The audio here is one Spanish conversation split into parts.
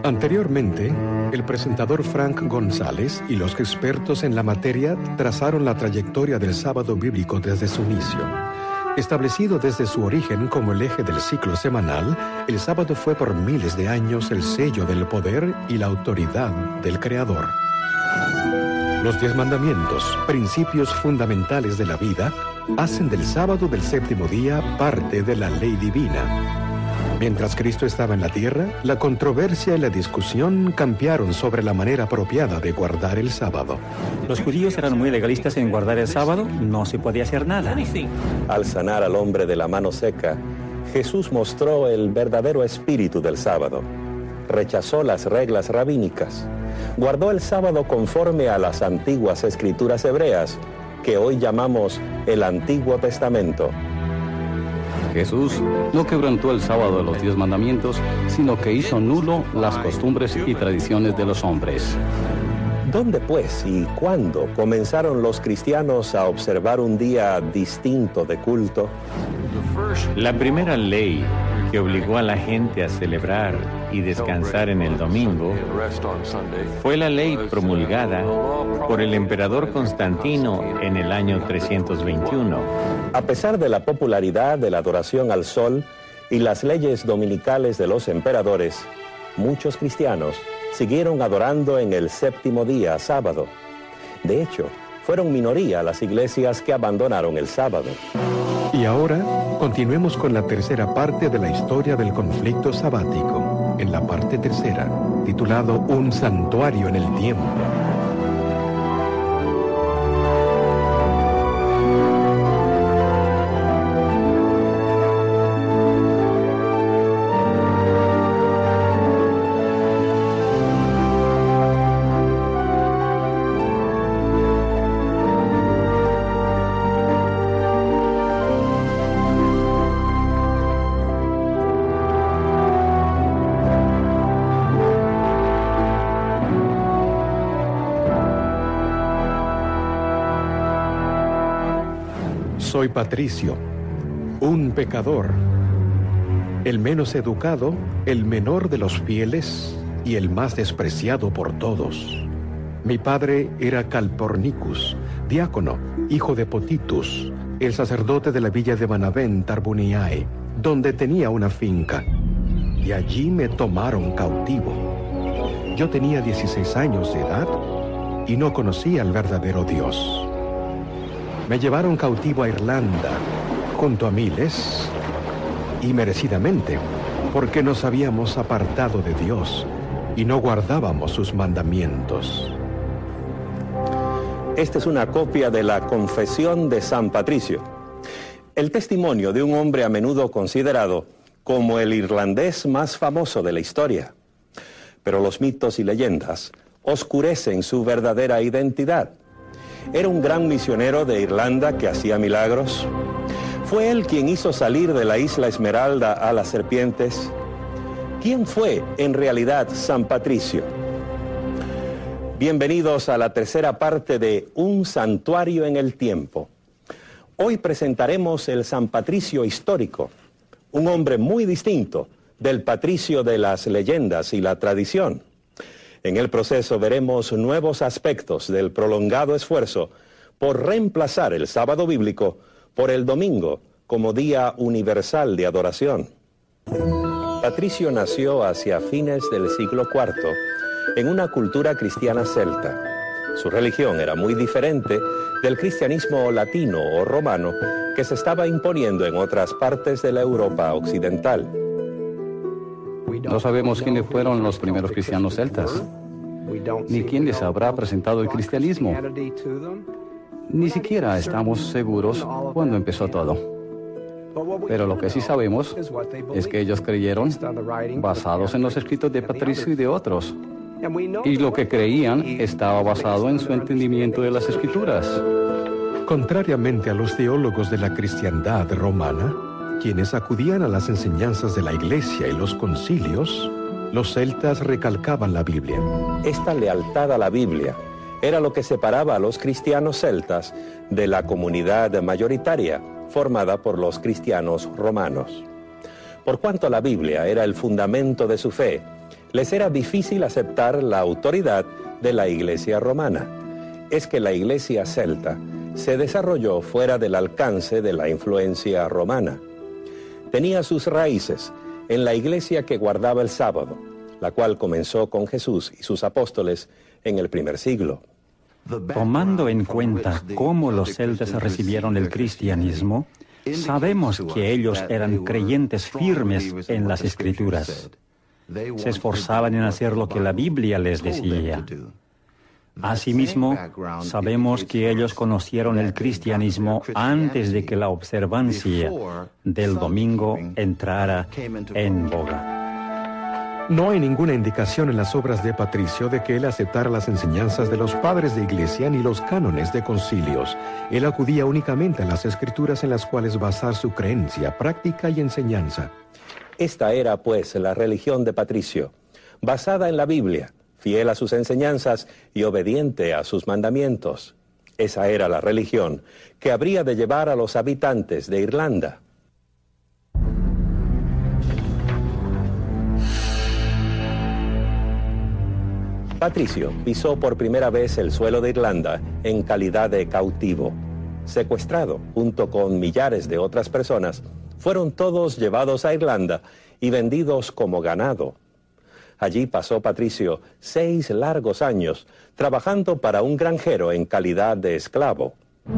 Anteriormente, el presentador Frank González y los expertos en la materia trazaron la trayectoria del sábado bíblico desde su inicio. Establecido desde su origen como el eje del ciclo semanal, el sábado fue por miles de años el sello del poder y la autoridad del Creador. Los 10 mandamientos, principios fundamentales de la vida, hacen del sábado del séptimo día parte de la ley divina. Mientras Cristo estaba en la tierra, la controversia y la discusión cambiaron sobre la manera apropiada de guardar el sábado. Los judíos eran muy legalistas en guardar el sábado, no se podía hacer nada. Al sanar al hombre de la mano seca, Jesús mostró el verdadero espíritu del sábado. Rechazó las reglas rabínicas. Guardó el sábado conforme a las antiguas escrituras hebreas, que hoy llamamos el Antiguo Testamento. Jesús no quebrantó el sábado de los 10 mandamientos, sino que hizo nulo las costumbres y tradiciones de los hombres. ¿Dónde, pues, y cuándo comenzaron los cristianos a observar un día distinto de culto? La primera ley que obligó a la gente a celebrar y descansar en el domingo fue la ley promulgada por el emperador Constantino en el año 321. A pesar de la popularidad de la adoración al sol y las leyes dominicales de los emperadores, muchos cristianos siguieron adorando en el séptimo día, sábado. De hecho, fueron minoría las iglesias que abandonaron el sábado. Y ahora, continuemos con la tercera parte de la historia del conflicto sabático, en la parte tercera, titulado Un santuario en el tiempo. Soy Patricio, un pecador, el menos educado, el menor de los fieles y el más despreciado por todos. Mi padre era Calpornicus, diácono, hijo de Potitus, el sacerdote de la villa de Benavent, Tarbuniae, donde tenía una finca, y allí me tomaron cautivo. Yo tenía 16 años de edad y no conocía al verdadero Dios. Me llevaron cautivo a Irlanda, junto a miles, y merecidamente, porque nos habíamos apartado de Dios y no guardábamos sus mandamientos. Esta es una copia de la Confesión de San Patricio, el testimonio de un hombre a menudo considerado como el irlandés más famoso de la historia. Pero los mitos y leyendas oscurecen su verdadera identidad. Era un gran misionero de Irlanda que hacía milagros. ¿Fue él quien hizo salir de la isla Esmeralda a las serpientes? ¿Quién fue en realidad San Patricio? Bienvenidos a la tercera parte de Un santuario en el tiempo. Hoy presentaremos el San Patricio histórico, un hombre muy distinto del Patricio de las leyendas y la tradición. En el proceso veremos nuevos aspectos del prolongado esfuerzo por reemplazar el sábado bíblico por el domingo como día universal de adoración. Patricio nació hacia fines del siglo IV en una cultura cristiana celta. Su religión era muy diferente del cristianismo latino o romano que se estaba imponiendo en otras partes de la Europa occidental. No sabemos quiénes fueron los primeros cristianos celtas, ni quién les habrá presentado el cristianismo. Ni siquiera estamos seguros cuándo empezó todo. Pero lo que sí sabemos es que ellos creyeron basados en los escritos de Patricio y de otros. Y lo que creían estaba basado en su entendimiento de las escrituras. Contrariamente a los teólogos de la cristiandad romana, quienes acudían a las enseñanzas de la Iglesia y los concilios, los celtas recalcaban la Biblia. Esta lealtad a la Biblia era lo que separaba a los cristianos celtas de la comunidad mayoritaria formada por los cristianos romanos. Por cuanto la Biblia era el fundamento de su fe, les era difícil aceptar la autoridad de la Iglesia romana. Es que la Iglesia celta se desarrolló fuera del alcance de la influencia romana. Tenía sus raíces en la Iglesia que guardaba el sábado, la cual comenzó con Jesús y sus apóstoles en el primer siglo. Tomando en cuenta cómo los celtas recibieron el cristianismo, sabemos que ellos eran creyentes firmes en las Escrituras. Se esforzaban en hacer lo que la Biblia les decía. Asimismo, sabemos que ellos conocieron el cristianismo antes de que la observancia del domingo entrara en boga. No hay ninguna indicación en las obras de Patricio de que él aceptara las enseñanzas de los padres de iglesia ni los cánones de concilios. Él acudía únicamente a las escrituras en las cuales basar su creencia, práctica y enseñanza. Esta era, pues, la religión de Patricio, basada en la Biblia, fiel a sus enseñanzas y obediente a sus mandamientos. Esa era la religión que habría de llevar a los habitantes de Irlanda. Patricio pisó por primera vez el suelo de Irlanda en calidad de cautivo. Secuestrado, junto con millares de otras personas, fueron todos llevados a Irlanda y vendidos como ganado. Allí pasó Patricio 6 largos años, trabajando para un granjero en calidad de esclavo.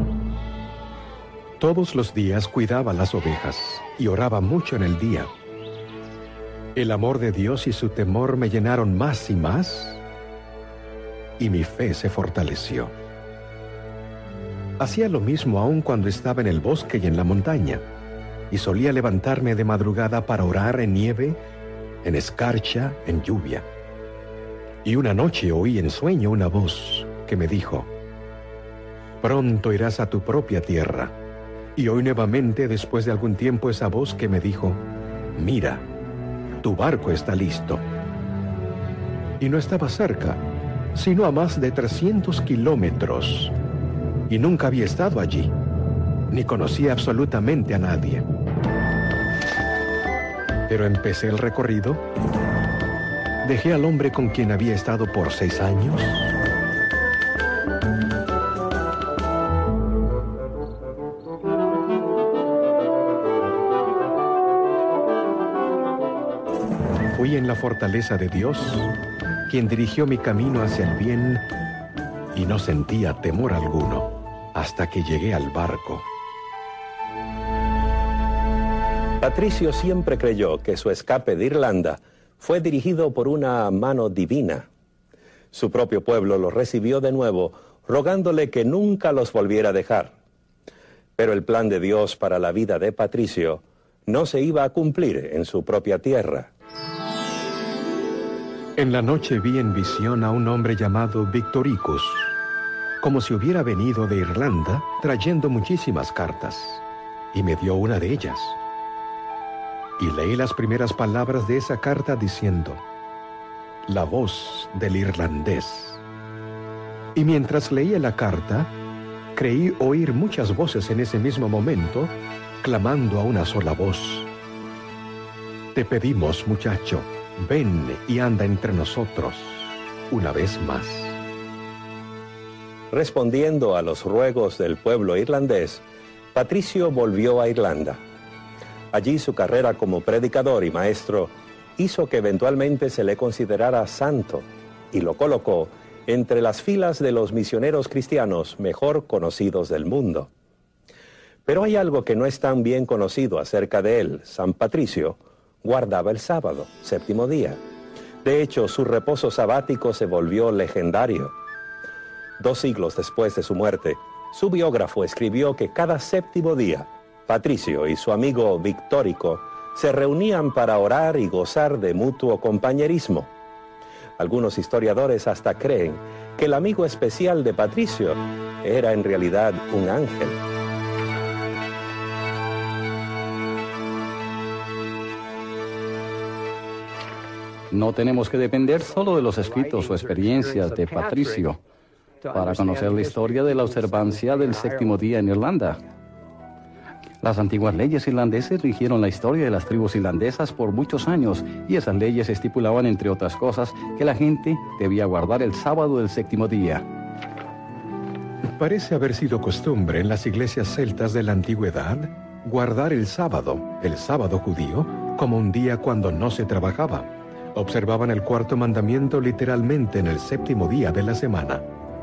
Todos los días cuidaba las ovejas y oraba mucho en el día. El amor de Dios y su temor me llenaron más y más, y mi fe se fortaleció. Hacía lo mismo aún cuando estaba en el bosque y en la montaña, y solía levantarme de madrugada para orar en nieve, en escarcha, en lluvia. Y una noche oí en sueño una voz que me dijo: pronto irás a tu propia tierra. Y oí nuevamente después de algún tiempo esa voz que me dijo: mira, tu barco está listo. Y no estaba cerca, sino a más de 300 kilómetros. Y nunca había estado allí, ni conocía absolutamente a nadie. Pero empecé el recorrido, dejé al hombre con quien había estado por 6 años, fui en la fortaleza de Dios, quien dirigió mi camino hacia el bien, y no sentía temor alguno hasta que llegué al barco. Patricio siempre creyó que su escape de Irlanda fue dirigido por una mano divina. Su propio pueblo lo recibió de nuevo, rogándole que nunca los volviera a dejar. Pero el plan de Dios para la vida de Patricio no se iba a cumplir en su propia tierra. En la noche vi en visión a un hombre llamado Victoricus, como si hubiera venido de Irlanda trayendo muchísimas cartas, y me dio una de ellas. Y leí las primeras palabras de esa carta diciendo: la voz del irlandés. Y mientras leía la carta, creí oír muchas voces en ese mismo momento, clamando a una sola voz: te pedimos, muchacho, ven y anda entre nosotros una vez más. Respondiendo a los ruegos del pueblo irlandés, Patricio volvió a Irlanda. Allí su carrera como predicador y maestro hizo que eventualmente se le considerara santo y lo colocó entre las filas de los misioneros cristianos mejor conocidos del mundo. Pero hay algo que no es tan bien conocido acerca de él. San Patricio guardaba el sábado, 7º día. De hecho, su reposo sabático se volvió legendario. 2 siglos después de su muerte, su biógrafo escribió que cada 7º día, Patricio y su amigo Victorico se reunían para orar y gozar de mutuo compañerismo. Algunos historiadores hasta creen que el amigo especial de Patricio era en realidad un ángel. No tenemos que depender solo de los escritos o experiencias de Patricio para conocer la historia de la observancia del 7º día en Irlanda. Las antiguas leyes irlandesas rigieron la historia de las tribus irlandesas por muchos años, y esas leyes estipulaban, entre otras cosas, que la gente debía guardar el sábado del séptimo día. Parece haber sido costumbre en las iglesias celtas de la antigüedad guardar el sábado judío, como un día cuando no se trabajaba. Observaban el cuarto mandamiento literalmente en el séptimo día de la semana.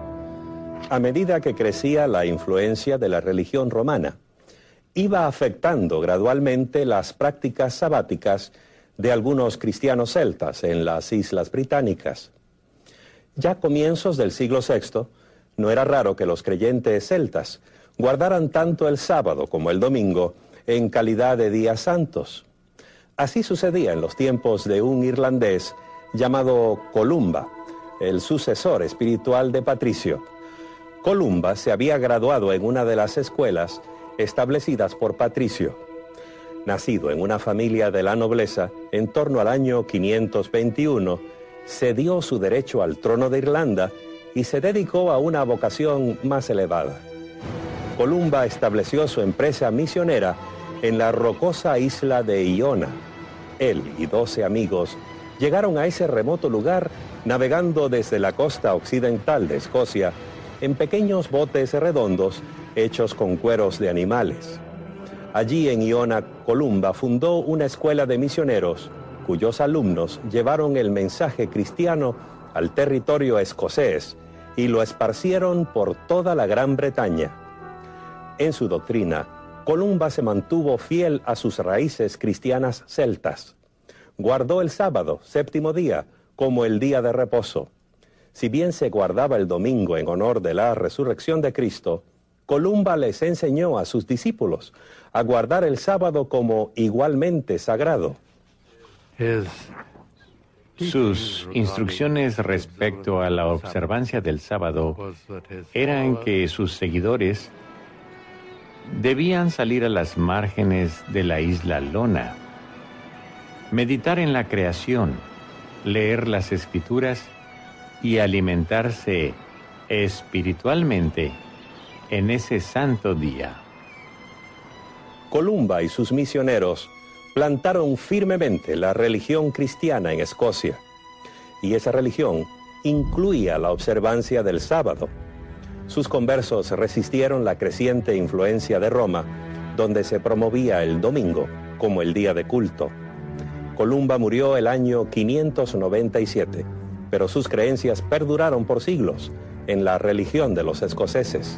A medida que crecía la influencia de la religión romana, iba afectando gradualmente las prácticas sabáticas de algunos cristianos celtas en las Islas Británicas. Ya a comienzos del siglo VI, no era raro que los creyentes celtas guardaran tanto el sábado como el domingo en calidad de días santos. Así sucedía en los tiempos de un irlandés llamado Columba, el sucesor espiritual de Patricio. Columba se había graduado en una de las escuelas establecidas por Patricio. Nacido en una familia de la nobleza, en torno al año 521, cedió su derecho al trono de Irlanda y se dedicó a una vocación más elevada. Columba estableció su empresa misionera en la rocosa isla de Iona. Él y 12 amigos llegaron a ese remoto lugar navegando desde la costa occidental de Escocia en pequeños botes redondos hechos con cueros de animales. Allí en Iona, Columba fundó una escuela de misioneros cuyos alumnos llevaron el mensaje cristiano al territorio escocés y lo esparcieron por toda la Gran Bretaña. En su doctrina, Columba se mantuvo fiel a sus raíces cristianas celtas. Guardó el sábado, séptimo día, como el día de reposo. Si bien se guardaba el domingo en honor de la resurrección de Cristo, Columba les enseñó a sus discípulos a guardar el sábado como igualmente sagrado. Sus instrucciones respecto a la observancia del sábado eran que sus seguidores debían salir a las márgenes de la isla Lona, meditar en la creación, leer las escrituras y alimentarse espiritualmente en ese santo día. Columba y sus misioneros plantaron firmemente la religión cristiana en Escocia, y esa religión incluía la observancia del sábado. Sus conversos resistieron la creciente influencia de Roma, donde se promovía el domingo como el día de culto. Columba murió el año 597, pero sus creencias perduraron por siglos en la religión de los escoceses.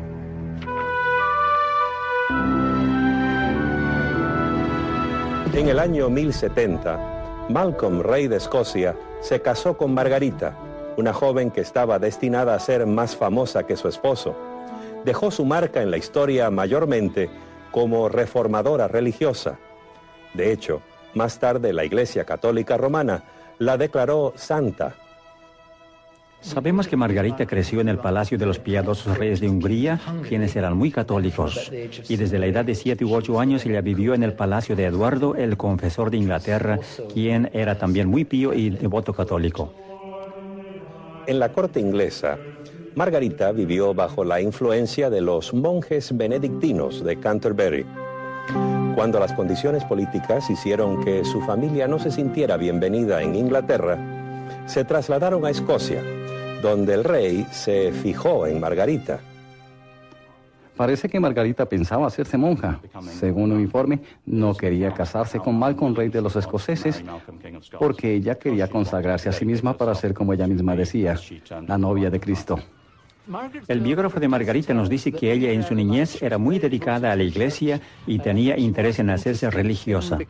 En el año 1070, Malcolm, rey de Escocia, se casó con Margarita, una joven que estaba destinada a ser más famosa que su esposo. Dejó su marca en la historia mayormente como reformadora religiosa. De hecho, más tarde la Iglesia Católica Romana la declaró santa. Sabemos que Margarita creció en el palacio de los piadosos reyes de Hungría, quienes eran muy católicos, y desde la edad de 7 u 8 años ella vivió en el palacio de Eduardo, el confesor de Inglaterra, quien era también muy pío y devoto católico. En la corte inglesa, Margarita vivió bajo la influencia de los monjes benedictinos de Canterbury. Cuando las condiciones políticas hicieron que su familia no se sintiera bienvenida en Inglaterra, se trasladaron a Escocia, donde el rey se fijó en Margarita. Parece que Margarita pensaba hacerse monja. Según un informe, no quería casarse con Malcolm, rey de los escoceses, porque ella quería consagrarse a sí misma para ser, como ella misma decía, la novia de Cristo. El biógrafo de Margarita nos dice que ella en su niñez era muy dedicada a la iglesia y tenía interés en hacerse religiosa.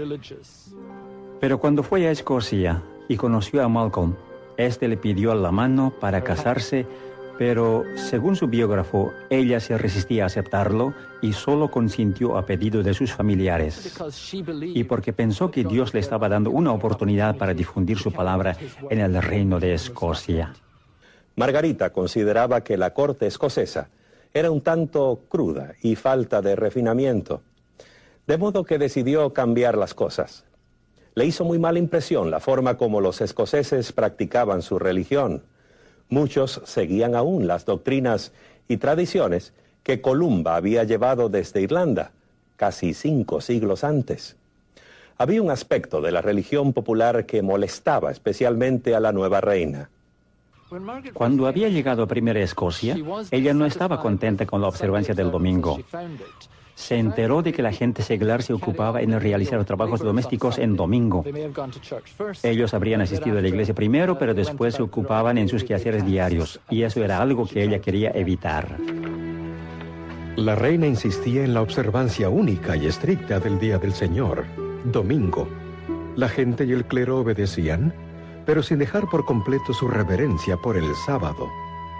Pero cuando fue a Escocia y conoció a Malcolm, este le pidió la mano para casarse, pero según su biógrafo, ella se resistía a aceptarlo y solo consintió a pedido de sus familiares. Y porque pensó que Dios le estaba dando una oportunidad para difundir su palabra en el reino de Escocia. Margarita consideraba que la corte escocesa era un tanto cruda y falta de refinamiento, de modo que decidió cambiar las cosas. Le hizo muy mala impresión la forma como los escoceses practicaban su religión. Muchos seguían aún las doctrinas y tradiciones que Columba había llevado desde Irlanda, casi 5 siglos antes. Había un aspecto de la religión popular que molestaba especialmente a la nueva reina. Cuando había llegado primero a Escocia, ella no estaba contenta con la observancia del domingo. Se enteró de que la gente seglar se ocupaba en realizar trabajos domésticos en domingo. Ellos habrían asistido a la iglesia primero, pero después se ocupaban en sus quehaceres diarios, y eso era algo que ella quería evitar. La reina insistía en la observancia única y estricta del día del Señor, domingo. La gente y el clero obedecían, pero sin dejar por completo su reverencia por el sábado.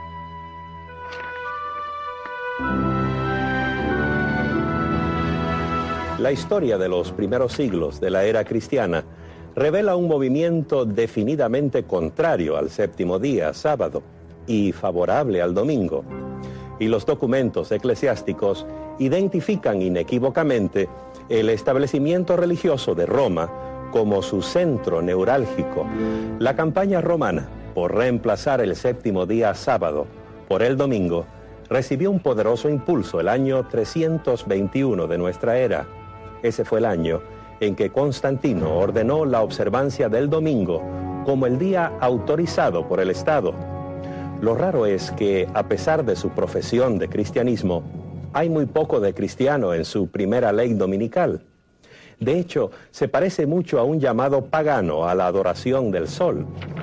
La historia de los primeros siglos de la era cristiana revela un movimiento definidamente contrario al séptimo día, sábado, y favorable al domingo. Y los documentos eclesiásticos identifican inequívocamente el establecimiento religioso de Roma como su centro neurálgico. La campaña romana por reemplazar el séptimo día sábado por el domingo recibió un poderoso impulso el año 321 de nuestra era. Ese fue el año en que Constantino ordenó la observancia del domingo como el día autorizado por el Estado. Lo raro es que, a pesar de su profesión de cristianismo, hay muy poco de cristiano en su primera ley dominical. De hecho, se parece mucho a un llamado pagano a la adoración del sol.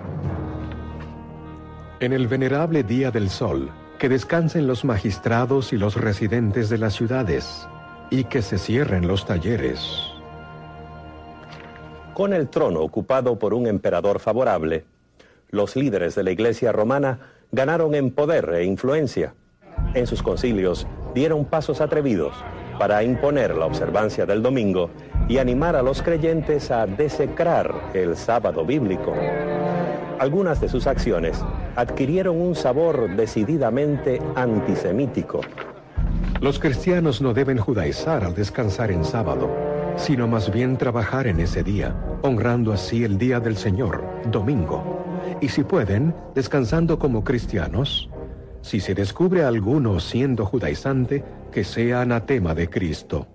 En el venerable día del sol, que descansen los magistrados y los residentes de las ciudades, y que se cierren los talleres. Con el trono ocupado por un emperador favorable, los líderes de la Iglesia romana ganaron en poder e influencia. En sus concilios dieron pasos atrevidos para imponer la observancia del domingo y animar a los creyentes a desecrar el sábado bíblico. Algunas de sus acciones adquirieron un sabor decididamente antisemítico. Los cristianos no deben judaizar al descansar en sábado, sino más bien trabajar en ese día, honrando así el día del Señor, domingo. Y si pueden, descansando como cristianos. Si se descubre a alguno siendo judaizante, que sea anatema de Cristo.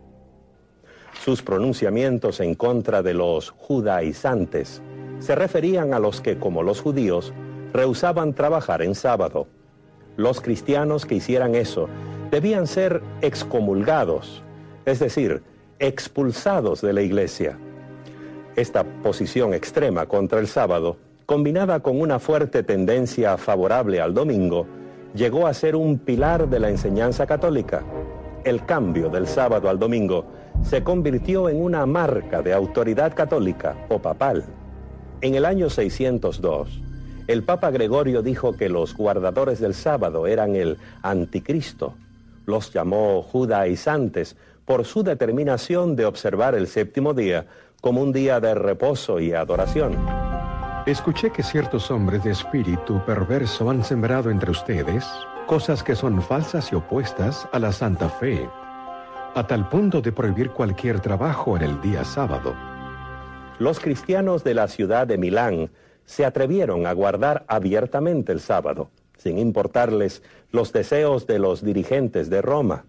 Sus pronunciamientos en contra de los judaizantes se referían a los que, como los judíos, rehusaban trabajar en sábado. Los cristianos que hicieran eso debían ser excomulgados, es decir, expulsados de la iglesia. Esta posición extrema contra el sábado, combinada con una fuerte tendencia favorable al domingo, llegó a ser un pilar de la enseñanza católica. El cambio del sábado al domingo se convirtió en una marca de autoridad católica o papal. En el año 602, el Papa Gregorio dijo que los guardadores del sábado eran el anticristo. Los llamó judaizantes por su determinación de observar el séptimo día como un día de reposo y adoración. Escuché que ciertos hombres de espíritu perverso han sembrado entre ustedes cosas que son falsas y opuestas a la santa fe, a tal punto de prohibir cualquier trabajo en el día sábado. Los cristianos de la ciudad de Milán se atrevieron a guardar abiertamente el sábado, sin importarles los deseos de los dirigentes de Roma.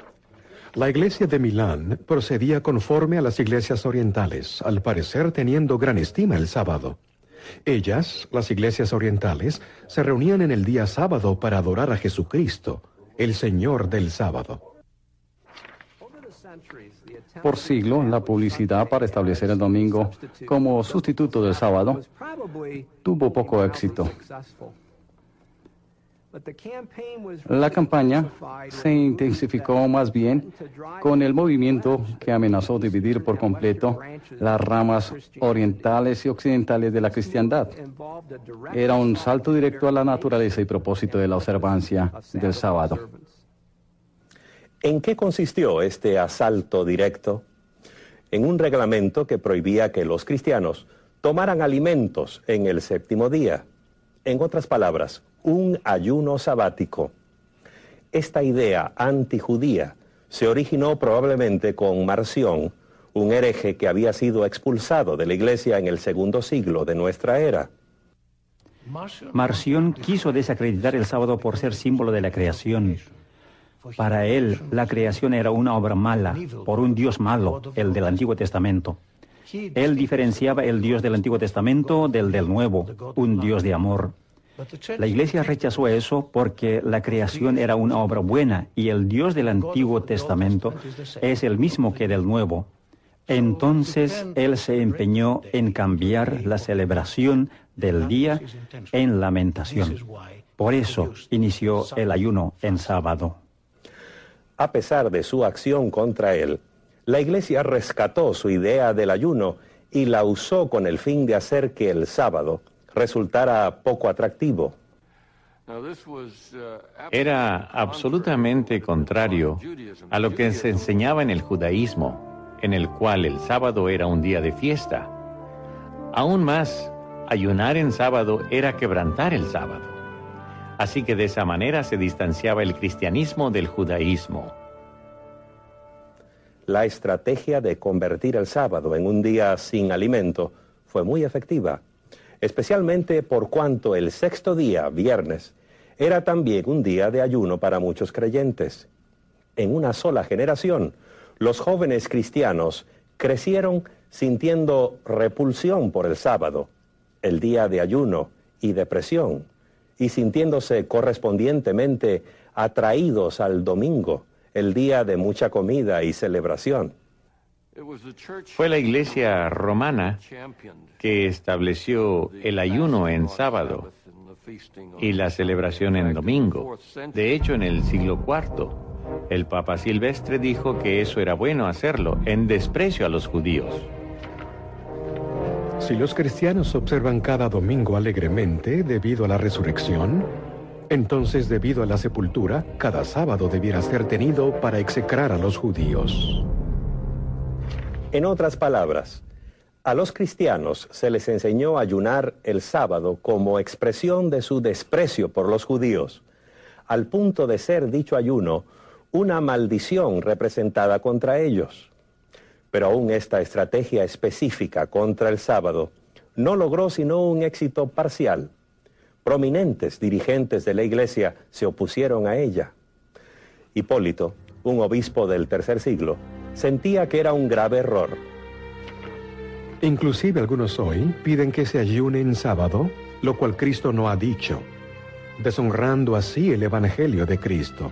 La iglesia de Milán procedía conforme a las iglesias orientales, al parecer teniendo gran estima el sábado. Ellas, las iglesias orientales, se reunían en el día sábado para adorar a Jesucristo, el Señor del sábado. Por siglos, la publicidad para establecer el domingo como sustituto del sábado tuvo poco éxito. La campaña se intensificó más bien con el movimiento que amenazó dividir por completo las ramas orientales y occidentales de la cristiandad. Era un salto directo a la naturaleza y propósito de la observancia del sábado. ¿En qué consistió este asalto directo? En un reglamento que prohibía que los cristianos tomaran alimentos en el séptimo día. En otras palabras, un ayuno sabático. Esta idea antijudía se originó probablemente con Marción, un hereje que había sido expulsado de la iglesia en el segundo siglo de nuestra era. Marción quiso desacreditar el sábado por ser símbolo de la creación. Para él, la creación era una obra mala, por un Dios malo, el del Antiguo Testamento. Él diferenciaba el Dios del Antiguo Testamento del Nuevo, un Dios de amor. La Iglesia rechazó eso porque la creación era una obra buena y el Dios del Antiguo Testamento es el mismo que del Nuevo. Entonces, él se empeñó en cambiar la celebración del día en lamentación. Por eso inició el ayuno en sábado. A pesar de su acción contra él, la Iglesia rescató su idea del ayuno y la usó con el fin de hacer que el sábado resultara poco atractivo. Era absolutamente contrario a lo que se enseñaba en el judaísmo, en el cual el sábado era un día de fiesta. Aún más, ayunar en sábado era quebrantar el sábado. Así que de esa manera se distanciaba el cristianismo del judaísmo. La estrategia de convertir el sábado en un día sin alimento fue muy efectiva, especialmente por cuanto el sexto día, viernes, era también un día de ayuno para muchos creyentes. En una sola generación, los jóvenes cristianos crecieron sintiendo repulsión por el sábado, el día de ayuno y depresión, y sintiéndose correspondientemente atraídos al domingo, el día de mucha comida y celebración. Fue la Iglesia romana que estableció el ayuno en sábado y la celebración en domingo. De hecho, en el siglo IV, el Papa Silvestre dijo que eso era bueno hacerlo, en desprecio a los judíos. Si los cristianos observan cada domingo alegremente debido a la resurrección, entonces debido a la sepultura, cada sábado debiera ser tenido para execrar a los judíos. En otras palabras, a los cristianos se les enseñó a ayunar el sábado como expresión de su desprecio por los judíos, al punto de ser dicho ayuno una maldición representada contra ellos. Pero aún esta estrategia específica contra el sábado no logró sino un éxito parcial. Prominentes dirigentes de la Iglesia se opusieron a ella. Hipólito, un obispo del tercer siglo, sentía que era un grave error. Inclusive algunos hoy piden que se ayune en sábado, lo cual Cristo no ha dicho, deshonrando así el Evangelio de Cristo.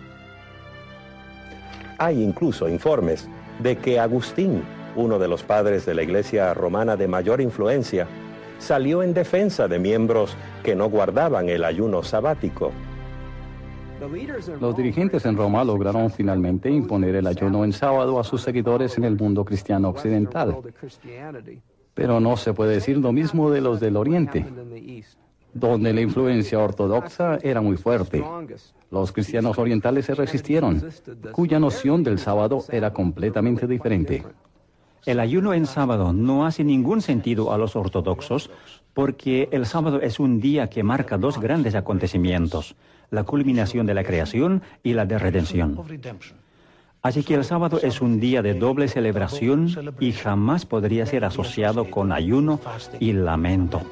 Hay incluso informes de que Agustín, uno de los padres de la Iglesia romana de mayor influencia, salió en defensa de miembros que no guardaban el ayuno sabático. Los dirigentes en Roma lograron finalmente imponer el ayuno en sábado a sus seguidores en el mundo cristiano occidental. Pero no se puede decir lo mismo de los del Oriente, donde la influencia ortodoxa era muy fuerte. Los cristianos orientales se resistieron, cuya noción del sábado era completamente diferente. El ayuno en sábado no hace ningún sentido a los ortodoxos porque el sábado es un día que marca dos grandes acontecimientos, la culminación de la creación y la de redención. Así que el sábado es un día de doble celebración y jamás podría ser asociado con ayuno y lamento.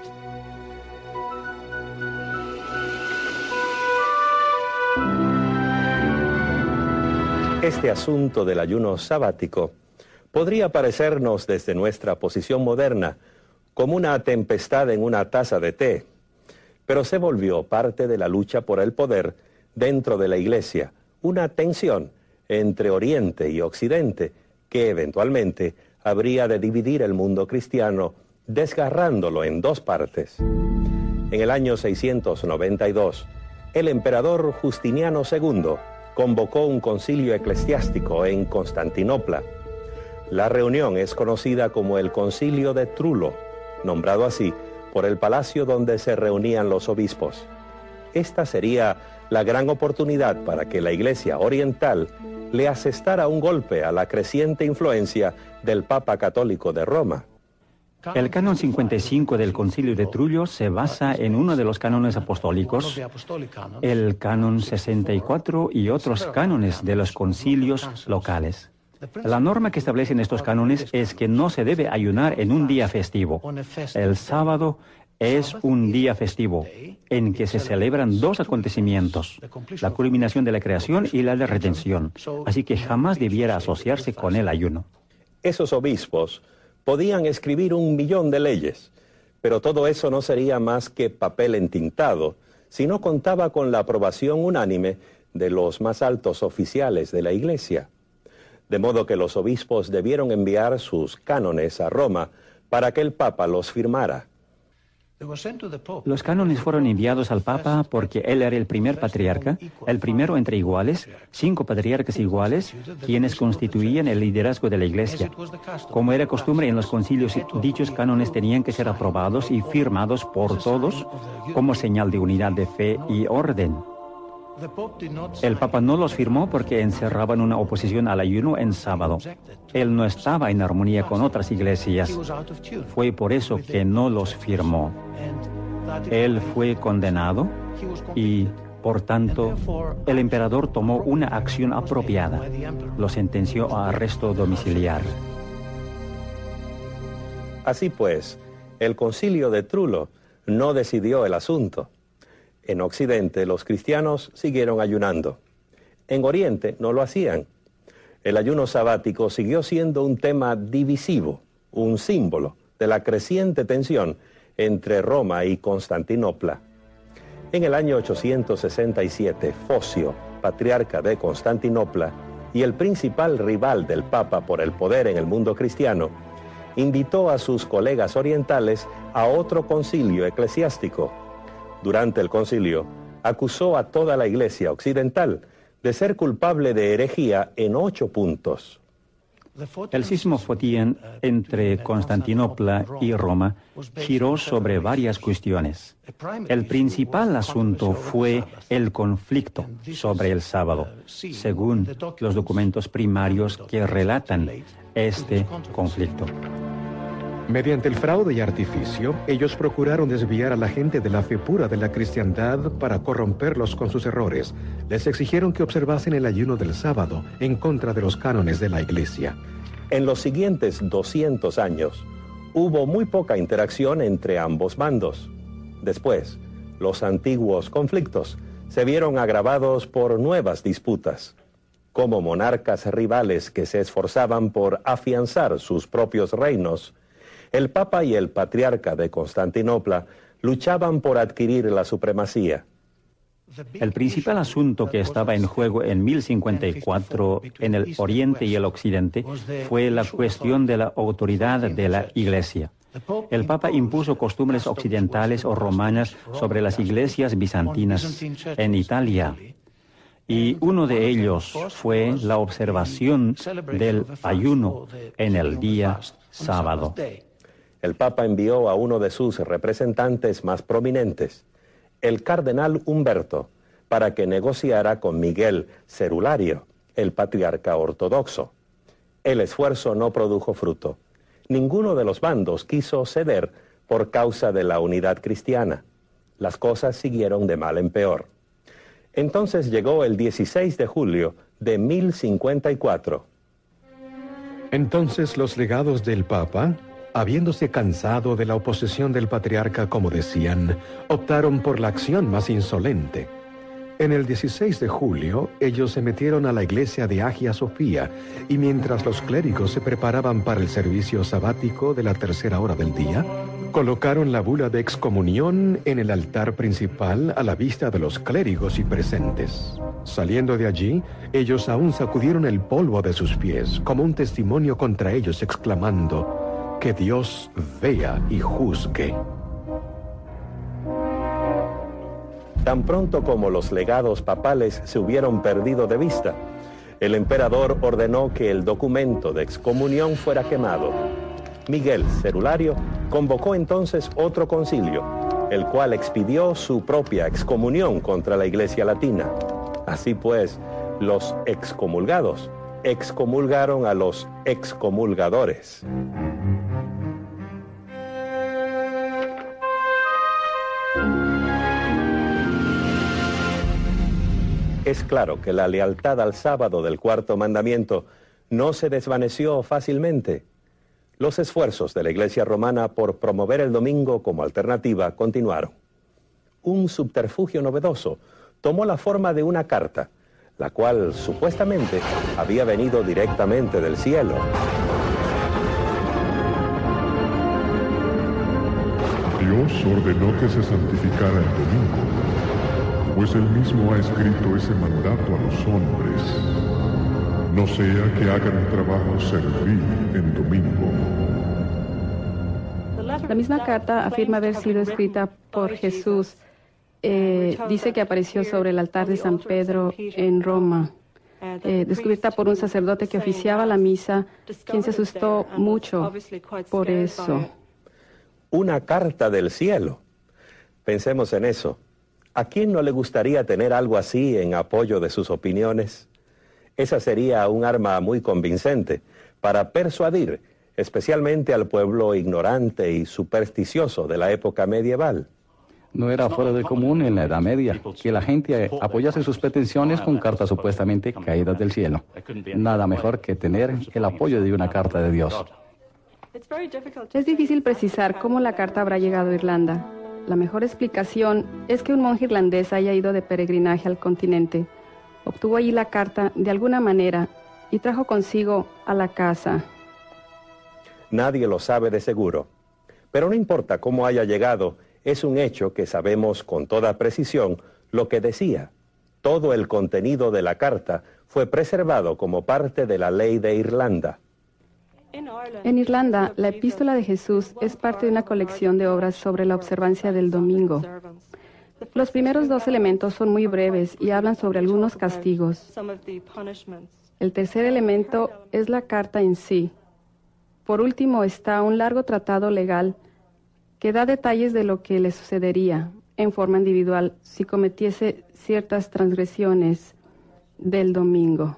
Este asunto del ayuno sabático podría parecernos desde nuestra posición moderna como una tempestad en una taza de té, pero se volvió parte de la lucha por el poder dentro de la Iglesia, una tensión entre Oriente y Occidente que eventualmente habría de dividir el mundo cristiano, desgarrándolo en dos partes. En el año 692, el emperador Justiniano II convocó un concilio eclesiástico en Constantinopla. La reunión es conocida como el Concilio de Trullo, nombrado así por el palacio donde se reunían los obispos. Esta sería la gran oportunidad para que la Iglesia oriental le asestara un golpe a la creciente influencia del Papa Católico de Roma. El canon 55 del Concilio de Trullo se basa en uno de los cánones apostólicos, el canon 64 y otros cánones de los concilios locales. La norma que establecen estos cánones es que no se debe ayunar en un día festivo. El sábado Es un día festivo en que se celebran dos acontecimientos, la culminación de la creación y la de redención, así que jamás debiera asociarse con el ayuno. Esos obispos podían escribir 1.000.000 de leyes, pero todo eso no sería más que papel entintado si no contaba con la aprobación unánime de los más altos oficiales de la Iglesia. De modo que los obispos debieron enviar sus cánones a Roma para que el Papa los firmara. Los cánones fueron enviados al Papa porque él era el primer patriarca, el primero entre iguales, 5 patriarcas iguales, quienes constituían el liderazgo de la Iglesia. Como era costumbre en los concilios, dichos cánones tenían que ser aprobados y firmados por todos como señal de unidad de fe y orden. El Papa no los firmó porque encerraban una oposición al ayuno en sábado. Él no estaba en armonía con otras iglesias. Fue por eso que no los firmó. Él fue condenado y, por tanto, el emperador tomó una acción apropiada. Lo sentenció a arresto domiciliar. Así pues, el concilio de Trullo no decidió el asunto. En Occidente, los cristianos siguieron ayunando. En Oriente no lo hacían. El ayuno sabático siguió siendo un tema divisivo, un símbolo de la creciente tensión entre Roma y Constantinopla. En el año 867, Focio, patriarca de Constantinopla y el principal rival del Papa por el poder en el mundo cristiano, invitó a sus colegas orientales a otro concilio eclesiástico. Durante el concilio, acusó a toda la Iglesia occidental de ser culpable de herejía en 8 puntos. El cisma Fotien entre Constantinopla y Roma giró sobre varias cuestiones. El principal asunto fue el conflicto sobre el sábado, según los documentos primarios que relatan este conflicto. Mediante el fraude y artificio, ellos procuraron desviar a la gente de la fe pura de la cristiandad para corromperlos con sus errores. Les exigieron que observasen el ayuno del sábado en contra de los cánones de la Iglesia. En los siguientes 200 años, hubo muy poca interacción entre ambos bandos. Después, los antiguos conflictos se vieron agravados por nuevas disputas. Como monarcas rivales que se esforzaban por afianzar sus propios reinos, el Papa y el patriarca de Constantinopla luchaban por adquirir la supremacía. El principal asunto que estaba en juego en 1054 en el Oriente y el Occidente fue la cuestión de la autoridad de la Iglesia. El Papa impuso costumbres occidentales o romanas sobre las iglesias bizantinas en Italia. Y uno de ellos fue la observación del ayuno en el día sábado. El Papa envió a uno de sus representantes más prominentes, el cardenal Humberto, para que negociara con Miguel Cerulario, el patriarca ortodoxo. El esfuerzo no produjo fruto. Ninguno de los bandos quiso ceder por causa de la unidad cristiana. Las cosas siguieron de mal en peor. Entonces llegó el 16 de julio de 1054. Entonces los legados del Papa, habiéndose cansado de la oposición del patriarca, como decían, optaron por la acción más insolente. En el 16 de julio, ellos se metieron a la iglesia de Hagia Sofía, y mientras los clérigos se preparaban para el servicio sabático de la 3ª hora del día, colocaron la bula de excomunión en el altar principal a la vista de los clérigos y presentes. Saliendo de allí, ellos aún sacudieron el polvo de sus pies, como un testimonio contra ellos, exclamando: «Que Dios vea y juzgue». Tan pronto como los legados papales se hubieron perdido de vista, el emperador ordenó que el documento de excomunión fuera quemado. Miguel Cerulario convocó entonces otro concilio, el cual expidió su propia excomunión contra la Iglesia Latina. Así pues, los excomulgados excomulgaron a los excomulgadores. Es claro que la lealtad al sábado del 4º mandamiento no se desvaneció fácilmente. Los esfuerzos de la Iglesia romana por promover el domingo como alternativa continuaron. Un subterfugio novedoso tomó la forma de una carta, la cual supuestamente había venido directamente del cielo. Dios ordenó que se santificara el domingo, pues él mismo ha escrito ese mandato a los hombres. No sea que hagan el trabajo servil en domingo. La misma carta afirma haber sido escrita por Jesús. Dice que apareció sobre el altar de San Pedro en Roma, descubierta por un sacerdote que oficiaba la misa, quien se asustó mucho por eso. Una carta del cielo. Pensemos en eso. ¿A quién no le gustaría tener algo así en apoyo de sus opiniones? Esa sería un arma muy convincente para persuadir, especialmente al pueblo ignorante y supersticioso de la época medieval. No era fuera de común en la Edad Media que la gente apoyase sus pretensiones con cartas supuestamente caídas del cielo. Nada mejor que tener el apoyo de una carta de Dios. Es difícil precisar cómo la carta habrá llegado a Irlanda. La mejor explicación es que un monje irlandés haya ido de peregrinaje al continente. Obtuvo allí la carta de alguna manera y trajo consigo a la casa. Nadie lo sabe de seguro, pero no importa cómo haya llegado, es un hecho que sabemos con toda precisión lo que decía. Todo el contenido de la carta fue preservado como parte de la ley de Irlanda. En Irlanda, la epístola de Jesús es parte de una colección de obras sobre la observancia del domingo. Los primeros dos elementos son muy breves y hablan sobre algunos castigos. El tercer elemento es la carta en sí. Por último está un largo tratado legal que da detalles de lo que le sucedería en forma individual si cometiese ciertas transgresiones del domingo.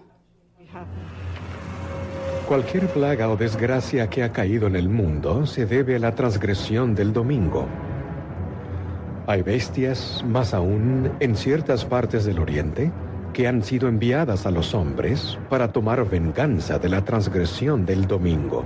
Cualquier plaga o desgracia que ha caído en el mundo se debe a la transgresión del domingo. Hay bestias, más aún en ciertas partes del Oriente, que han sido enviadas a los hombres para tomar venganza de la transgresión del domingo.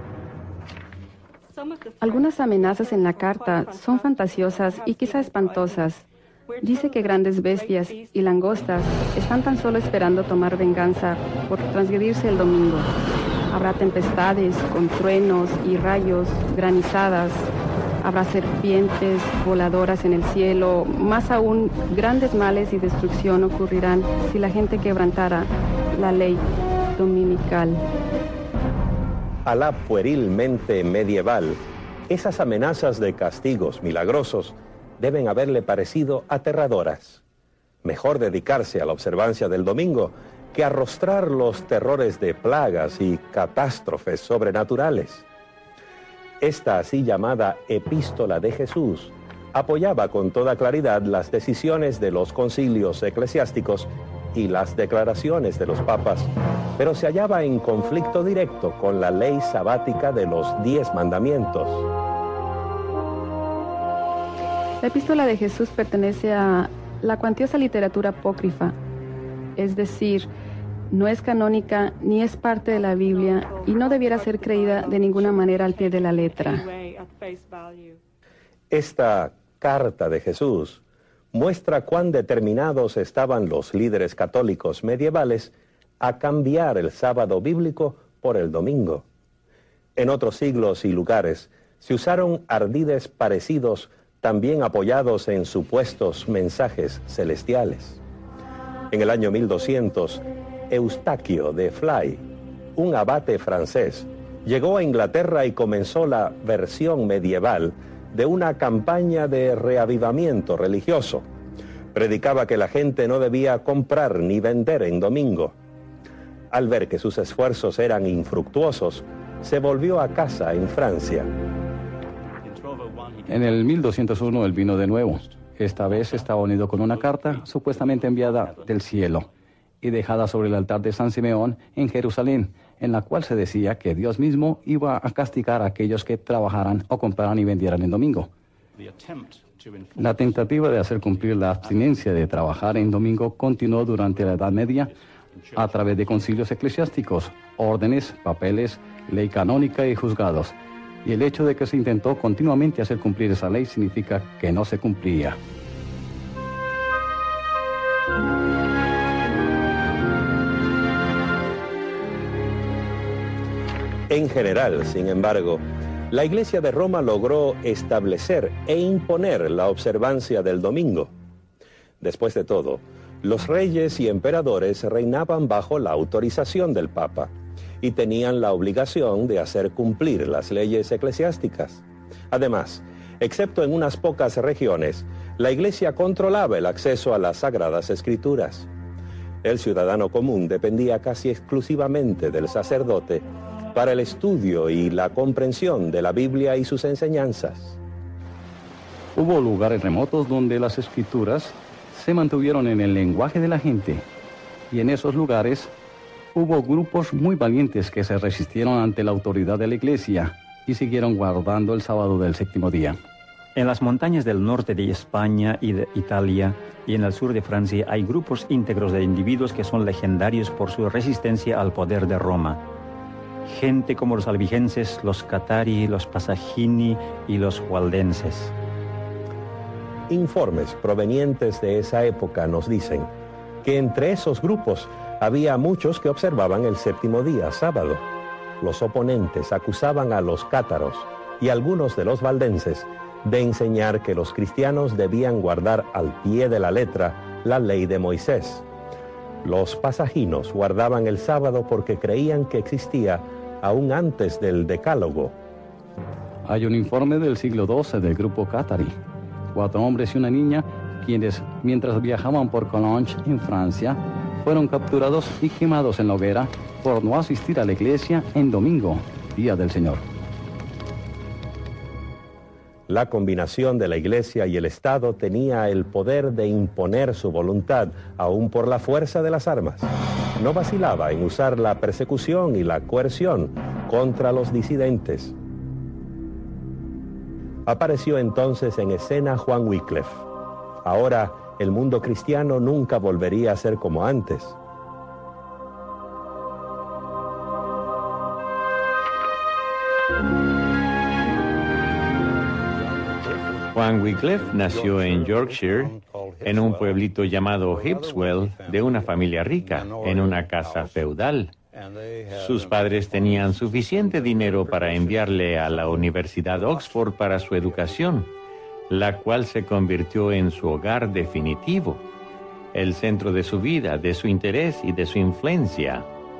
Algunas amenazas en la carta son fantasiosas y quizá espantosas. Dice que grandes bestias y langostas están tan solo esperando tomar venganza por transgredirse el domingo. Habrá tempestades con truenos y rayos, granizadas. Habrá serpientes voladoras en el cielo. Más aún, grandes males y destrucción ocurrirán si la gente quebrantara la ley dominical. A la pueril mente medieval, esas amenazas de castigos milagrosos deben haberle parecido aterradoras. Mejor dedicarse a la observancia del domingo que arrostrar los terrores de plagas y catástrofes sobrenaturales. Esta así llamada epístola de Jesús apoyaba con toda claridad las decisiones de los concilios eclesiásticos y las declaraciones de los papas, pero se hallaba en conflicto directo con la ley sabática de los 10 mandamientos. La epístola de Jesús pertenece a la cuantiosa literatura apócrifa, es decir, no es canónica ni es parte de la Biblia y no debiera ser creída de ninguna manera al pie de la letra. Esta carta de Jesús muestra cuán determinados estaban los líderes católicos medievales a cambiar el sábado bíblico por el domingo. En otros siglos y lugares se usaron ardides parecidos, también apoyados en supuestos mensajes celestiales. En el año 1200, Eustaquio de Fly, un abate francés, llegó a Inglaterra y comenzó la versión medieval de una campaña de reavivamiento religioso. Predicaba que la gente no debía comprar ni vender en domingo. Al ver que sus esfuerzos eran infructuosos, se volvió a casa en Francia. En el 1201 él vino de nuevo. Esta vez estaba unido con una carta supuestamente enviada del cielo y dejada sobre el altar de San Simeón en Jerusalén, en la cual se decía que Dios mismo iba a castigar a aquellos que trabajaran o compraran y vendieran en domingo. La tentativa de hacer cumplir la abstinencia de trabajar en domingo continuó durante la Edad Media a través de concilios eclesiásticos, órdenes, papeles, ley canónica y juzgados. Y el hecho de que se intentó continuamente hacer cumplir esa ley significa que no se cumplía. En general, sin embargo, la Iglesia de Roma logró establecer e imponer la observancia del domingo. Después de todo, los reyes y emperadores reinaban bajo la autorización del Papa y tenían la obligación de hacer cumplir las leyes eclesiásticas. Además, excepto en unas pocas regiones, la Iglesia controlaba el acceso a las Sagradas Escrituras. El ciudadano común dependía casi exclusivamente del sacerdote para el estudio y la comprensión de la Biblia y sus enseñanzas. Hubo lugares remotos donde las escrituras se mantuvieron en el lenguaje de la gente, y en esos lugares hubo grupos muy valientes que se resistieron ante la autoridad de la Iglesia y siguieron guardando el sábado del séptimo día. En las montañas del norte de España y de Italia y en el sur de Francia hay grupos íntegros de individuos que son legendarios por su resistencia al poder de Roma. Gente como los albigenses, los catari, los pasagini y los waldenses. Informes provenientes de esa época nos dicen que entre esos grupos había muchos que observaban el séptimo día, sábado. Los oponentes acusaban a los cátaros y algunos de los valdenses de enseñar que los cristianos debían guardar al pie de la letra la ley de Moisés. Los pasaginos guardaban el sábado porque creían que existía aún antes del Decálogo. Hay un informe del siglo XII del grupo Catari. 4 hombres y una niña, quienes, mientras viajaban por Collonges, en Francia, fueron capturados y quemados en la hoguera por no asistir a la iglesia en domingo, día del Señor. La combinación de la Iglesia y el Estado tenía el poder de imponer su voluntad, aún por la fuerza de las armas. No vacilaba en usar la persecución y la coerción contra los disidentes. Apareció entonces en escena Juan Wycliffe. Ahora, el mundo cristiano nunca volvería a ser como antes. Juan Wycliffe nació en Yorkshire, en un pueblito llamado Hipswell, de una familia rica, en una casa feudal. Sus padres tenían suficiente dinero para enviarle a la Universidad Oxford para su educación, la cual se convirtió en su hogar definitivo, el centro de su vida, de su interés y de su influencia.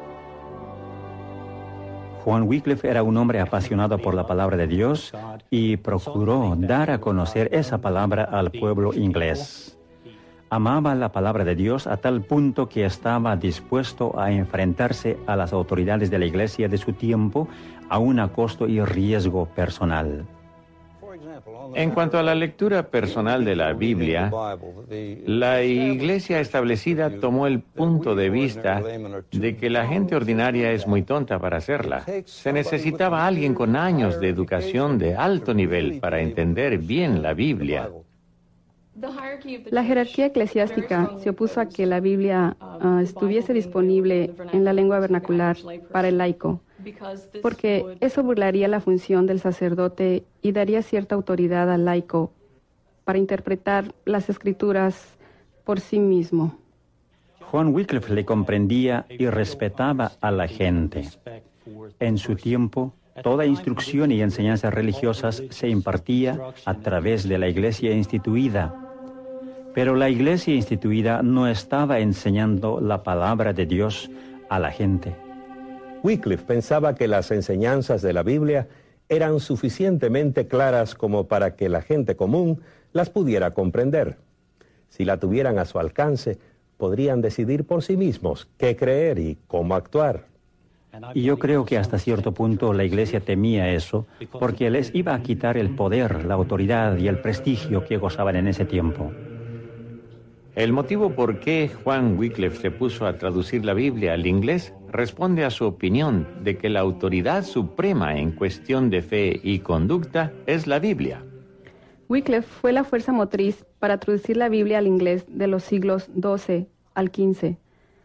Juan Wycliffe era un hombre apasionado por la palabra de Dios y procuró dar a conocer esa palabra al pueblo inglés. Amaba la palabra de Dios a tal punto que estaba dispuesto a enfrentarse a las autoridades de la iglesia de su tiempo, aun a costo y riesgo personal. En cuanto a la lectura personal de la Biblia, la iglesia establecida tomó el punto de vista de que la gente ordinaria es muy tonta para hacerla. Se necesitaba alguien con años de educación de alto nivel para entender bien la Biblia. La jerarquía eclesiástica se opuso a que la Biblia estuviese disponible en la lengua vernacular para el laico, porque eso burlaría la función del sacerdote y daría cierta autoridad al laico para interpretar las escrituras por sí mismo. Juan Wycliffe le comprendía y respetaba a la gente. En su tiempo, toda instrucción y enseñanzas religiosas se impartía a través de la iglesia instituida. Pero la iglesia instituida no estaba enseñando la palabra de Dios a la gente. Wycliffe pensaba que las enseñanzas de la Biblia eran suficientemente claras como para que la gente común las pudiera comprender. Si la tuvieran a su alcance, podrían decidir por sí mismos qué creer y cómo actuar. Y yo creo que hasta cierto punto la iglesia temía eso, porque les iba a quitar el poder, la autoridad y el prestigio que gozaban en ese tiempo. El motivo por qué Juan Wycliffe se puso a traducir la Biblia al inglés responde a su opinión de que la autoridad suprema en cuestión de fe y conducta es la Biblia. Wycliffe fue la fuerza motriz para traducir la Biblia al inglés de los siglos XII al XV.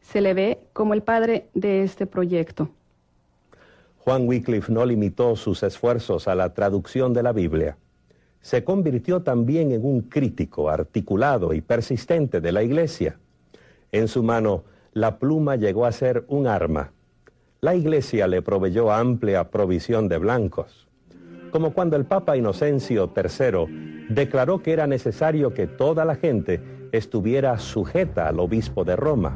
Se le ve como el padre de este proyecto. Juan Wycliffe no limitó sus esfuerzos a la traducción de la Biblia. Se convirtió también en un crítico articulado y persistente de la Iglesia. En su mano, la pluma llegó a ser un arma. La Iglesia le proveyó amplia provisión de blancos, como cuando el Papa Inocencio III declaró que era necesario que toda la gente estuviera sujeta al obispo de Roma.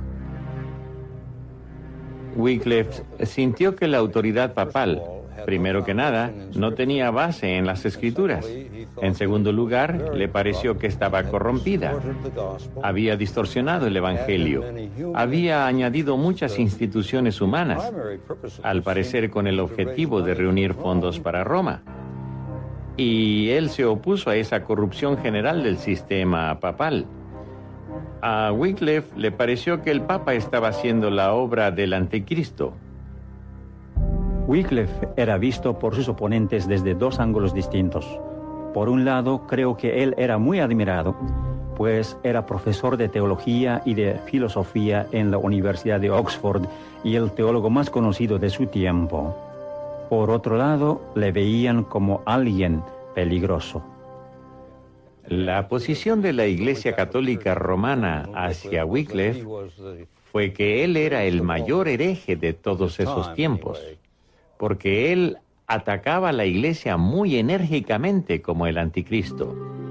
Wycliffe sintió que la autoridad papal, primero que nada, no tenía base en las Escrituras. En segundo lugar, le pareció que estaba corrompida. Había distorsionado el Evangelio. Había añadido muchas instituciones humanas, al parecer con el objetivo de reunir fondos para Roma. Y él se opuso a esa corrupción general del sistema papal. A Wycliffe le pareció que el Papa estaba haciendo la obra del anticristo. Wycliffe era visto por sus oponentes desde dos ángulos distintos. Por un lado, creo que él era muy admirado, pues era profesor de teología y de filosofía en la Universidad de Oxford y el teólogo más conocido de su tiempo. Por otro lado, le veían como alguien peligroso. La posición de la Iglesia Católica Romana hacia Wycliffe fue que él era el mayor hereje de todos esos tiempos, porque él atacaba a la Iglesia muy enérgicamente como el anticristo.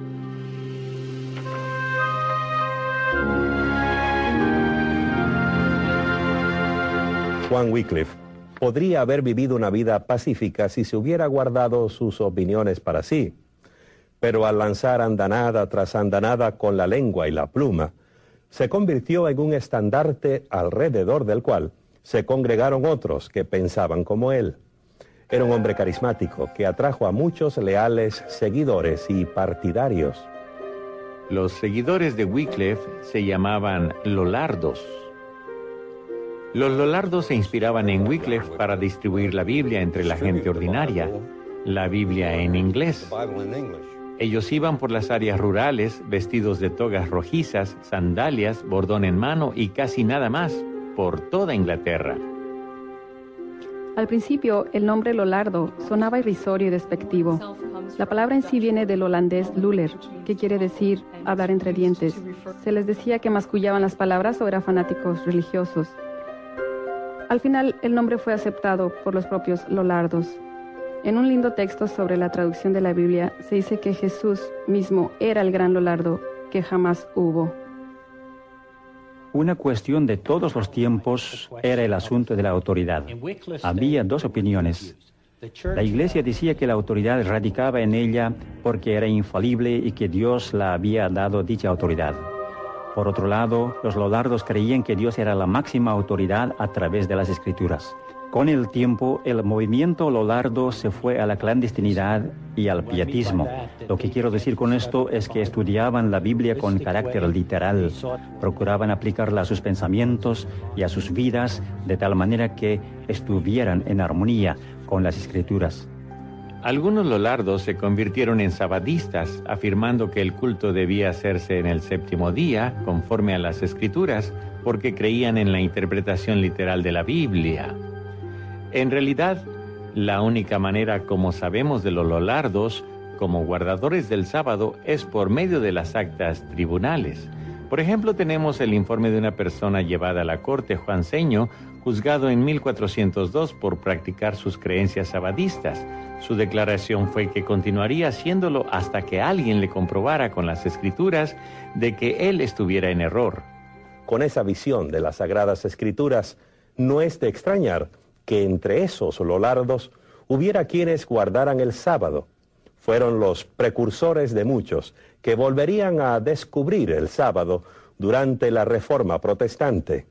Juan Wycliffe podría haber vivido una vida pacífica si se hubiera guardado sus opiniones para sí. Pero al lanzar andanada tras andanada con la lengua y la pluma, se convirtió en un estandarte alrededor del cual se congregaron otros que pensaban como él. Era un hombre carismático que atrajo a muchos leales seguidores y partidarios. Los seguidores de Wycliffe se llamaban Lollardos. Los Lollardos se inspiraban en Wycliffe para distribuir la Biblia entre la gente ordinaria, la Biblia en inglés. Ellos iban por las áreas rurales, vestidos de togas rojizas, sandalias, bordón en mano y casi nada más, por toda Inglaterra. Al principio, el nombre Lollardo sonaba irrisorio y despectivo. La palabra en sí viene del holandés luller, que quiere decir hablar entre dientes. Se les decía que mascullaban las palabras o eran fanáticos religiosos. Al final, el nombre fue aceptado por los propios Lollardos. En un lindo texto sobre la traducción de la Biblia, se dice que Jesús mismo era el gran Lollardo que jamás hubo. Una cuestión de todos los tiempos era el asunto de la autoridad. Había dos opiniones. La Iglesia decía que la autoridad radicaba en ella porque era infalible y que Dios la había dado dicha autoridad. Por otro lado, los Lollardos creían que Dios era la máxima autoridad a través de las Escrituras. Con el tiempo, el movimiento Lollardo se fue a la clandestinidad y al pietismo. Lo que quiero decir con esto es que estudiaban la Biblia con carácter literal, procuraban aplicarla a sus pensamientos y a sus vidas de tal manera que estuvieran en armonía con las Escrituras. Algunos Lollardos se convirtieron en sabadistas, afirmando que el culto debía hacerse en el séptimo día, conforme a las Escrituras, porque creían en la interpretación literal de la Biblia. En realidad, la única manera como sabemos de los Lollardos como guardadores del sábado es por medio de las actas tribunales. Por ejemplo, tenemos el informe de una persona llevada a la corte juanceño, juzgado en 1402 por practicar sus creencias sabadistas. Su declaración fue que continuaría haciéndolo hasta que alguien le comprobara con las Escrituras de que él estuviera en error. Con esa visión de las Sagradas Escrituras, no es de extrañar que entre esos Lollardos hubiera quienes guardaran el sábado. Fueron los precursores de muchos que volverían a descubrir el sábado durante la Reforma Protestante.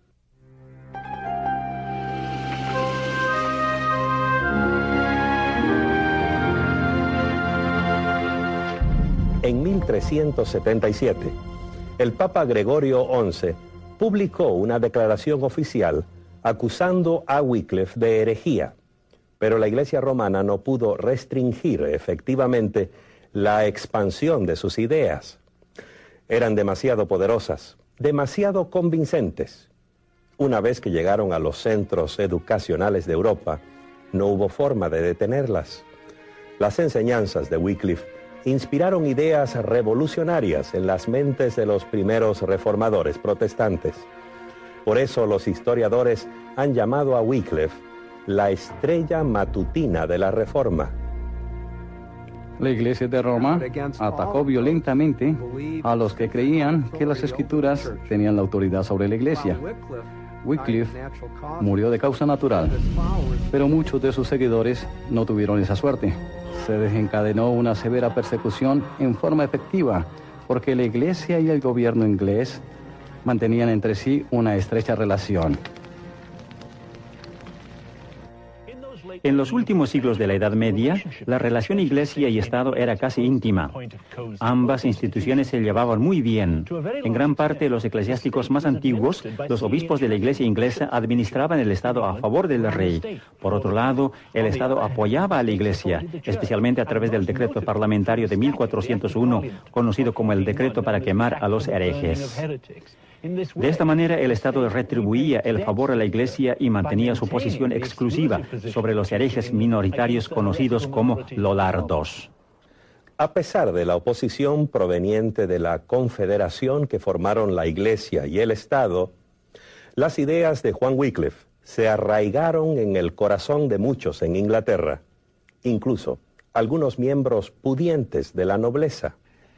En 1377, el Papa Gregorio XI publicó una declaración oficial acusando a Wycliffe de herejía, pero la Iglesia romana no pudo restringir efectivamente la expansión de sus ideas. Eran demasiado poderosas, demasiado convincentes. Una vez que llegaron a los centros educacionales de Europa, no hubo forma de detenerlas. Las enseñanzas de Wycliffe inspiraron ideas revolucionarias en las mentes de los primeros reformadores protestantes. Por eso los historiadores han llamado a Wycliffe la estrella matutina de la Reforma. La Iglesia de Roma atacó violentamente a los que creían que las Escrituras tenían la autoridad sobre la Iglesia. Wycliffe murió de causa natural, pero muchos de sus seguidores no tuvieron esa suerte. Se desencadenó una severa persecución en forma efectiva, porque la Iglesia y el gobierno inglés mantenían entre sí una estrecha relación. En los últimos siglos de la Edad Media, la relación Iglesia y Estado era casi íntima. Ambas instituciones se llevaban muy bien. En gran parte, los eclesiásticos más antiguos, los obispos de la Iglesia inglesa, administraban el Estado a favor del rey. Por otro lado, el Estado apoyaba a la Iglesia, especialmente a través del decreto parlamentario de 1401, conocido como el decreto para quemar a los herejes. De esta manera, el Estado retribuía el favor a la Iglesia y mantenía su posición exclusiva sobre los herejes minoritarios conocidos como lollardos. A pesar de la oposición proveniente de la confederación que formaron la Iglesia y el Estado, las ideas de Juan Wycliffe se arraigaron en el corazón de muchos en Inglaterra, incluso algunos miembros pudientes de la nobleza.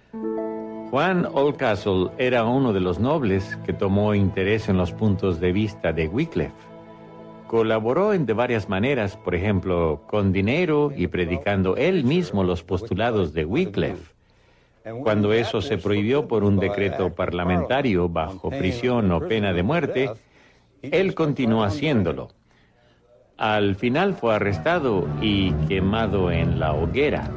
Juan Oldcastle era uno de los nobles que tomó interés en los puntos de vista de Wycliffe. Colaboró de varias maneras, por ejemplo, con dinero y predicando él mismo los postulados de Wycliffe. Cuando eso se prohibió por un decreto parlamentario bajo prisión o pena de muerte, él continuó haciéndolo. Al final fue arrestado y quemado en la hoguera.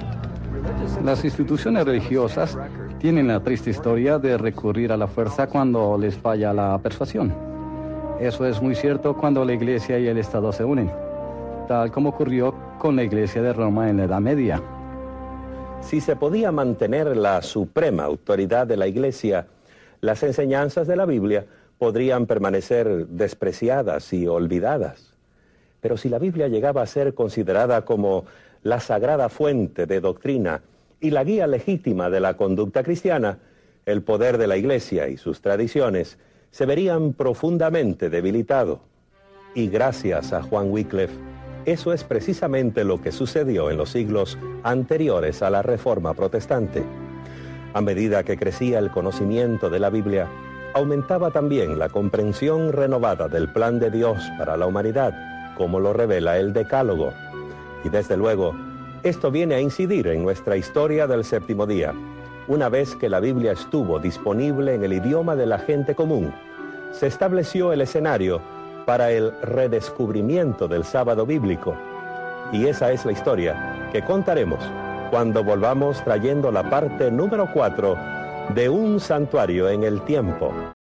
Las instituciones religiosas tienen la triste historia de recurrir a la fuerza cuando les falla la persuasión. Eso es muy cierto cuando la Iglesia y el Estado se unen, tal como ocurrió con la Iglesia de Roma en la Edad Media. Si se podía mantener la suprema autoridad de la Iglesia, las enseñanzas de la Biblia podrían permanecer despreciadas y olvidadas. Pero si la Biblia llegaba a ser considerada como la sagrada fuente de doctrina y la guía legítima de la conducta cristiana, el poder de la Iglesia y sus tradiciones se verían profundamente debilitados. Y gracias a Juan Wycliffe, eso es precisamente lo que sucedió en los siglos anteriores a la Reforma Protestante. A medida que crecía el conocimiento de la Biblia, aumentaba también la comprensión renovada del plan de Dios para la humanidad, como lo revela el Decálogo. Y desde luego, esto viene a incidir en nuestra historia del séptimo día. Una vez que la Biblia estuvo disponible en el idioma de la gente común, se estableció el escenario para el redescubrimiento del sábado bíblico. Y esa es la historia que contaremos cuando volvamos trayendo la parte número 4 de Un santuario en el tiempo.